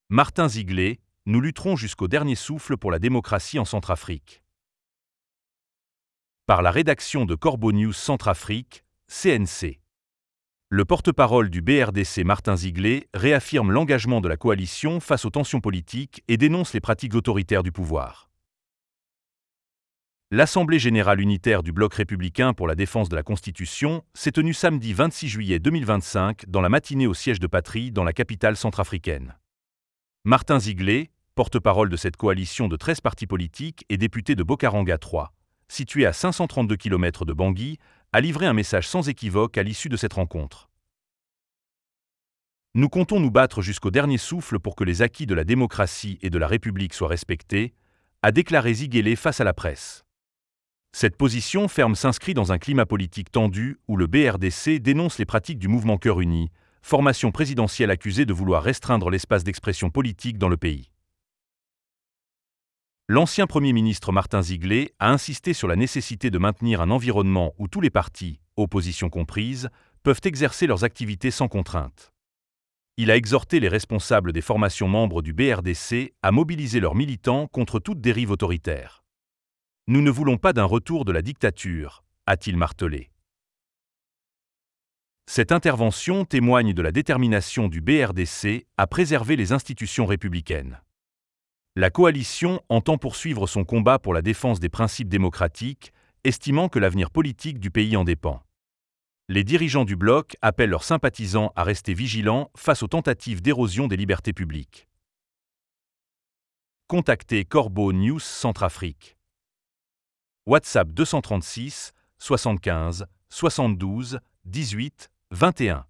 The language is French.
Martin Ziglé, nous lutterons jusqu'au dernier souffle pour la démocratie en Centrafrique. Par la rédaction de Corbeau News Centrafrique, CNC. Le porte-parole du BRDC Martin Ziglé réaffirme l'engagement de la coalition face aux tensions politiques et dénonce les pratiques autoritaires du pouvoir. L'Assemblée générale unitaire du Bloc républicain pour la défense de la Constitution s'est tenue samedi 26 juillet 2025 dans la matinée au siège de Patrie dans la capitale centrafricaine. Martin Ziglé, porte-parole de cette coalition de 13 partis politiques et député de Bokaranga 3, situé à 532 km de Bangui, a livré un message sans équivoque à l'issue de cette rencontre. Nous comptons nous battre jusqu'au dernier souffle pour que les acquis de la démocratie et de la République soient respectés, a déclaré Ziglé face à la presse. Cette position ferme s'inscrit dans un climat politique tendu où le BRDC dénonce les pratiques du mouvement Cœur Uni, formation présidentielle accusée de vouloir restreindre l'espace d'expression politique dans le pays. L'ancien Premier ministre Martin Ziglé a insisté sur la nécessité de maintenir un environnement où tous les partis, opposition comprise, peuvent exercer leurs activités sans contrainte. Il a exhorté les responsables des formations membres du BRDC à mobiliser leurs militants contre toute dérive autoritaire. Nous ne voulons pas d'un retour de la dictature, a-t-il martelé. Cette intervention témoigne de la détermination du BRDC à préserver les institutions républicaines. La coalition entend poursuivre son combat pour la défense des principes démocratiques, estimant que l'avenir politique du pays en dépend. Les dirigeants du bloc appellent leurs sympathisants à rester vigilants face aux tentatives d'érosion des libertés publiques. Contactez Corbeau News Centrafrique. WhatsApp 236 75 72 18 21.